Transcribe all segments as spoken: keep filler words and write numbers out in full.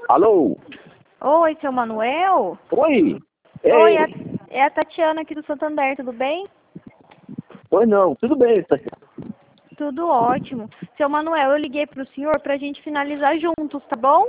Alô? Oi, seu Manuel? Oi? Oi, Ei. é, é a Tatiana aqui do Santander, tudo bem? Oi, não. Tudo bem, Tatiana? Tudo ótimo. Seu Manuel, eu liguei pro senhor pra gente finalizar juntos, tá bom?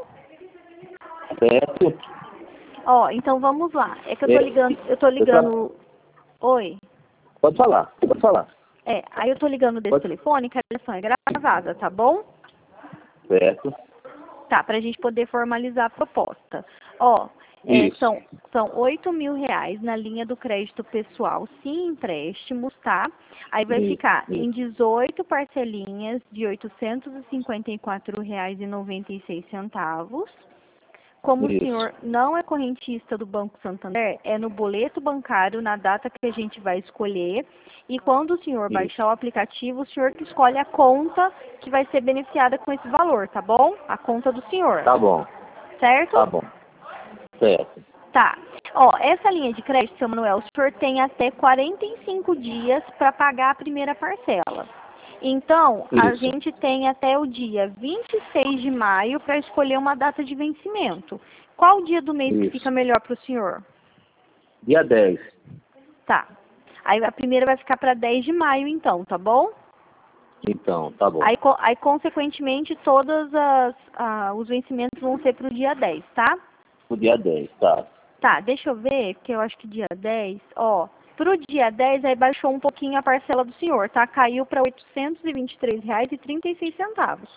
Certo. Ó, então vamos lá. É que eu tô É, ligando, eu tô eu tra- ligando... Oi? Pode falar, pode falar. É, aí eu tô ligando desse Pode... telefone que a ligação é gravada, tá bom? Certo. Tá, pra gente poder formalizar a proposta. Ó, é, Isso. são, são oito mil reais na linha do crédito pessoal, sem empréstimos, tá? Aí vai Isso. ficar em Isso. dezoito parcelinhas de oitocentos e cinquenta e quatro reais e noventa e seis centavos. Como o Isso. senhor não é correntista do Banco Santander, é no boleto bancário, na data que a gente vai escolher. E quando o senhor Isso. baixar o aplicativo, o senhor que escolhe a conta que vai ser beneficiada com esse valor, tá bom? A conta do senhor, Tá bom. certo? Tá bom. Certo. Tá. Ó, essa linha de crédito, seu Manuel, o senhor tem até quarenta e cinco dias para pagar a primeira parcela. Então, a Isso. gente tem até o dia vinte e seis de maio para escolher uma data de vencimento. Qual dia do mês que fica Isso. melhor para o senhor? Dia dez. Tá. Aí a primeira vai ficar para dez de maio, então, tá bom? Então, tá bom. Aí, co- aí consequentemente, todos as, ah, os vencimentos vão ser para o dia dez, tá? O dia dez, tá. Tá, deixa eu ver, porque eu acho que dia dez, ó, pro dia dez aí baixou um pouquinho a parcela do senhor, tá? Caiu para oitocentos e vinte e três reais e trinta e seis centavos.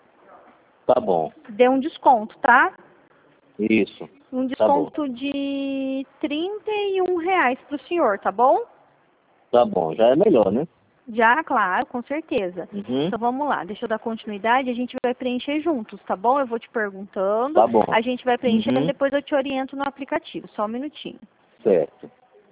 Tá bom. Deu um desconto, tá? Isso. Um Tá bom. desconto de trinta e um reais pro senhor, tá bom? Tá bom. Já é melhor, né? Já, claro, com certeza. Uhum. Então vamos lá, deixa eu dar continuidade, a gente vai preencher juntos, tá bom? Eu vou te perguntando, Tá bom. a gente vai preenchendo, Uhum. depois eu te oriento no aplicativo, só um minutinho. Certo.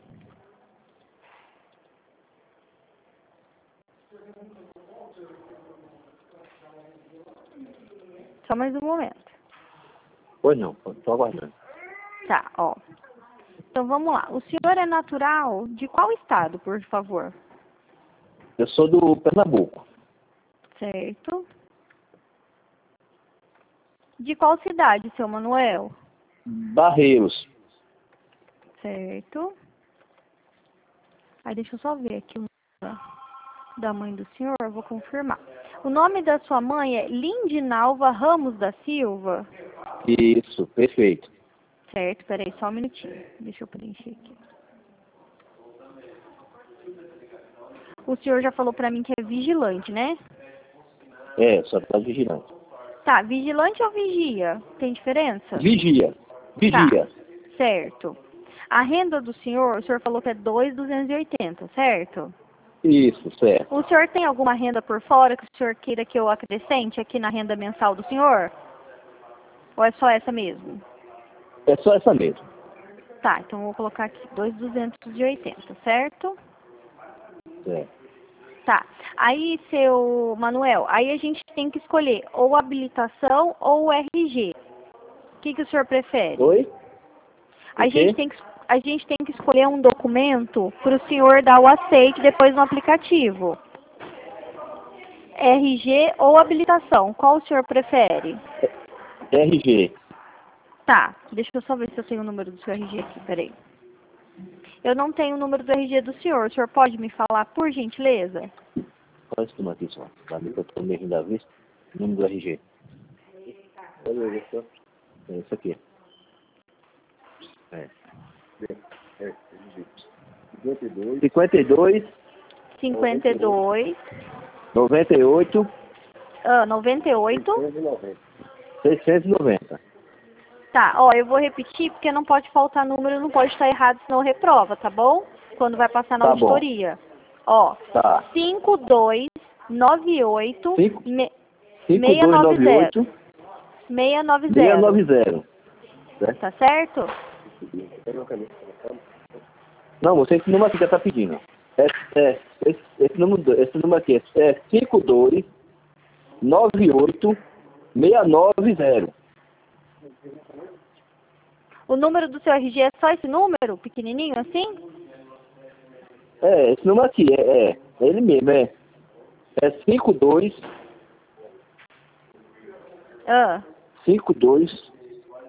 Só mais um momento. Pois não. Tô aguardando. Tá, ó. Então vamos lá. O senhor é natural de qual estado, por favor? Eu sou do Pernambuco. Certo. De qual cidade, seu Manuel? Barreiros. Certo. Aí deixa eu só ver aqui o nome da mãe do senhor, eu vou confirmar. O nome da sua mãe é Lindinalva Ramos da Silva? Isso. Perfeito. Certo, peraí, só um minutinho. Deixa eu preencher aqui. O senhor já falou pra mim que é vigilante, né? É, só tá vigilante. Tá, vigilante ou vigia? Tem diferença? Vigia. Vigia. Tá, certo. A renda do senhor, o senhor falou que é dois mil duzentos e oitenta, certo? Isso, certo. O senhor tem alguma renda por fora que o senhor queira que eu acrescente aqui na renda mensal do senhor? Ou é só essa mesmo? É só essa mesmo. Tá, então eu vou colocar aqui dois mil duzentos e oitenta, certo? Certo. Tá. Aí, seu Manuel, aí a gente tem que escolher ou habilitação ou o R G. O que, que o senhor prefere? Oi? A O quê? gente tem que, a gente tem que escolher um documento para o senhor dar o aceite depois no aplicativo. R G ou habilitação, qual o senhor prefere? R G. Tá, deixa eu só ver se eu tenho o número do seu R G aqui, peraí. Eu não tenho o número do R G do senhor, o senhor pode me falar, por gentileza? Qual é esse número aqui, só? Pra mim que eu tô meio da vista. Número do R G. Olha aí, só. É isso aqui. É. É. cinquenta e dois. cinquenta e dois. cinquenta e dois, noventa e oito. ah, noventa e oito. seiscentos e noventa. Tá, ó, eu vou repetir porque não pode faltar número, não pode estar errado, senão reprova, tá bom? Quando vai passar na Tá bom. auditoria. Ó, Tá. cinco dois nove oito Cinco- me- cinco seis dois nove nove zero. oito. seis nove seis zero. nove zero. Certo? Tá certo? Não, você esse número aqui que tá pedindo. É, é, esse, esse, número, esse número aqui é cinco dois nove oito seis nove zero. O número do seu R G é só esse número, pequenininho assim? É, esse número aqui, é, é, é ele mesmo, é. É cinco dois Ah, cinco dois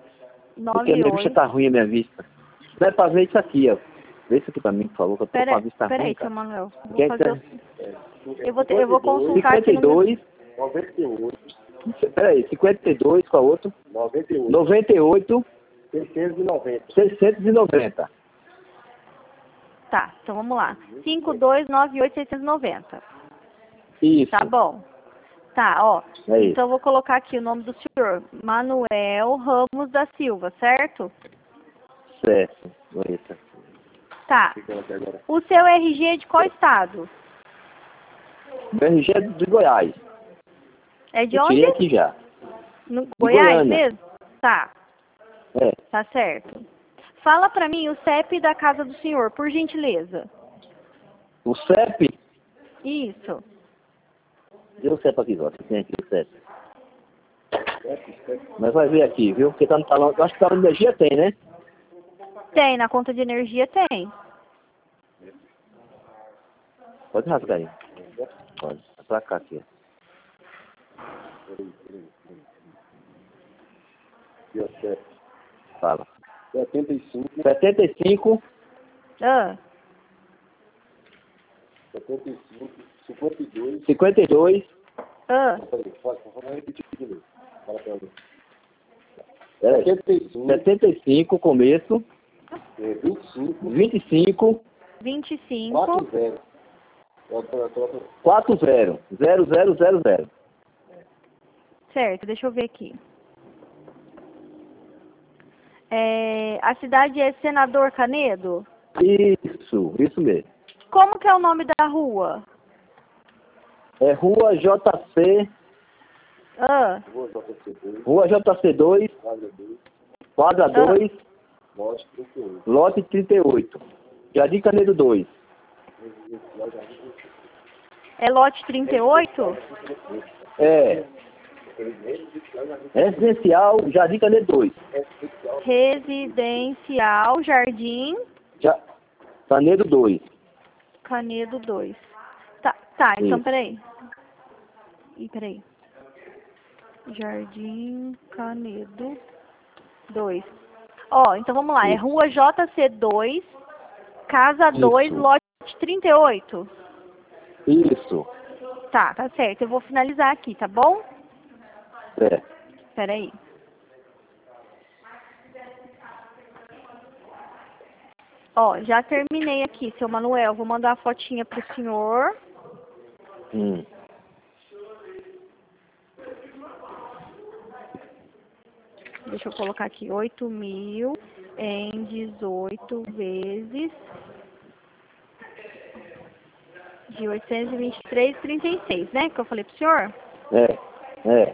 Porque a minha vista tá ruim, a minha vista. Não é pra ver isso aqui, ó. Vê isso aqui pra mim, por favor, que eu tô com a vista pera ruim, aí, cara. seu Manuel. Vou Quem fazer é o... eu, vou ter, eu vou consultar cinquenta e aqui no meu... dois, noventa e oito. Peraí, cinquenta e dois, qual outro? noventa e oito. noventa e oito. seiscentos e noventa. seiscentos e noventa. Tá, então vamos lá. cinco dois nove oito seis nove zero. Isso. Tá bom. Tá, ó. É isso. Então eu vou colocar aqui o nome do senhor. Manuel Ramos da Silva, certo? Certo. Eita. Tá. O seu R G é de qual estado? Meu R G é de Goiás. É de eu onde? tirei aqui já. No Goiás Goiânia. mesmo? Tá. É. Tá certo. Fala pra mim o C E P da casa do senhor, por gentileza. O C E P? Isso. Dê o C E P aqui, agora. Você tem aqui o C E P. Mas vai ver aqui, viu? Porque tá no talão. Eu acho que tá na energia tem, né? Tem, na conta de energia tem. Pode rasgar aí. Pode. É pra cá aqui, ó. Fala. setenta e cinco. setenta e cinco. Ah. setenta e cinco. cinquenta e dois. cinquenta e dois. Ah. É, setenta e cinco. setenta e cinco, começo. É, vinte e cinco. vinte e cinco. vinte e cinco. quatro zero. zero zero zero zero. Certo, deixa eu ver aqui. É, a cidade é Senador Canedo? Isso, isso mesmo. Como que é o nome da rua? É Rua J C. Ah. Rua J C dois. Quadra dois. Lote trinta e oito. Jardim Canedo dois. É lote trinta e oito? É. Residencial Jardim Canedo dois. Residencial Jardim Já... Canedo dois. Canedo dois. Tá, tá, então Isso. peraí. Ih, peraí. Jardim Canedo dois. Ó, então vamos lá. É Isso. Rua J C dois, Casa dois, Isso. lote trinta e oito. Isso. Tá, tá certo. Eu vou finalizar aqui, tá bom? É. Peraí. Ó, já terminei aqui, seu Manuel. Vou mandar a fotinha pro senhor. Hum. Deixa eu colocar aqui. oito mil em dezoito vezes de oitocentos e vinte e três vírgula trinta e seis, né? Que eu falei pro senhor? É. É.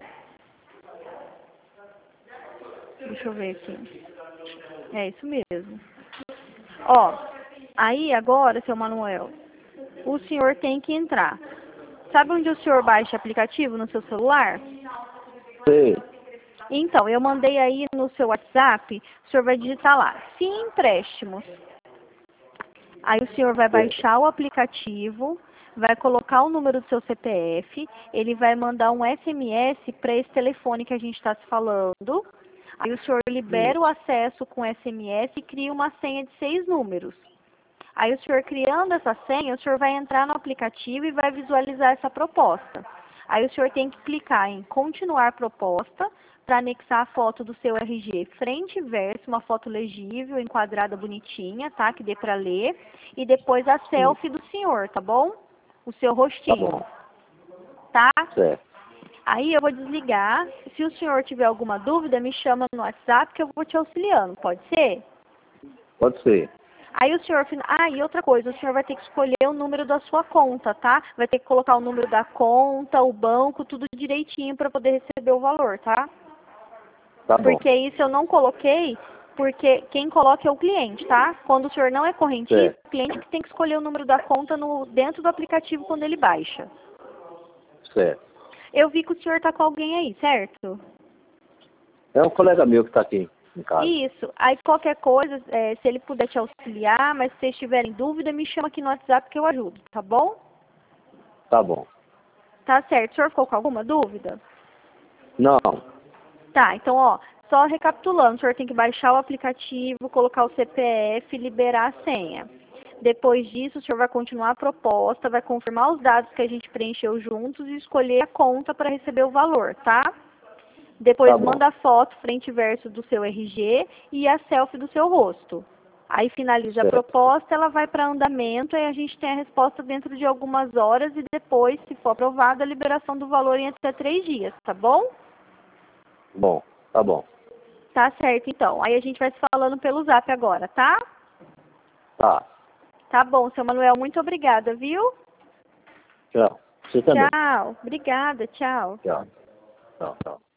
Deixa eu ver aqui. É isso mesmo. Ó, aí agora, seu Manuel, o senhor tem que entrar. Sabe onde o senhor baixa aplicativo no seu celular? Sei. Então, eu mandei aí no seu WhatsApp, o senhor vai digitar lá, Sim Empréstimos. Aí o senhor vai baixar o aplicativo, vai colocar o número do seu C P F, ele vai mandar um S M S para esse telefone que a gente está se falando. Aí o senhor libera o acesso com S M S e cria uma senha de seis números. Aí o senhor criando essa senha, o senhor vai entrar no aplicativo e vai visualizar essa proposta. Aí o senhor tem que clicar em continuar proposta para anexar a foto do seu R G frente e verso, uma foto legível, enquadrada bonitinha, tá? Que dê para ler. E depois a selfie do senhor, tá bom? O seu rostinho. Tá bom. Tá? Certo. Aí eu vou desligar. Se o senhor tiver alguma dúvida, me chama no WhatsApp que eu vou te auxiliando. Pode ser? Pode ser. Aí o senhor... Ah, e outra coisa, o senhor vai ter que escolher o número da sua conta, tá? Vai ter que colocar o número da conta, o banco, tudo direitinho para poder receber o valor, tá? Tá bom. Porque isso eu não coloquei, porque quem coloca é o cliente, tá? Quando o senhor não é correntista, Certo. o cliente que tem que escolher o número da conta no, dentro do aplicativo quando ele baixa. Certo. Eu vi que o senhor tá com alguém aí, certo? É um colega meu que está aqui em casa. Isso. Aí qualquer coisa, é, se ele puder te auxiliar, mas se vocês tiverem dúvida, me chama aqui no WhatsApp que eu ajudo, tá bom? Tá bom. Tá certo. O senhor ficou com alguma dúvida? Não. Tá, então, ó, só recapitulando, o senhor tem que baixar o aplicativo, colocar o C P F e liberar a senha. Depois disso, o senhor vai continuar a proposta, vai confirmar os dados que a gente preencheu juntos e escolher a conta para receber o valor, tá? Depois Tá bom. manda a foto frente e verso do seu R G e a selfie do seu rosto. Aí finaliza a Certo. proposta, ela vai para andamento e a gente tem a resposta dentro de algumas horas e depois, se for aprovada, a liberação do valor em até três dias, tá bom? Bom, tá bom. Tá certo, então. Aí a gente vai se falando pelo zap agora, tá? Tá. Tá bom, seu Manuel, muito obrigada, viu? Tchau. Você também. Tchau. Obrigada, tchau. Tchau. Tchau, tchau.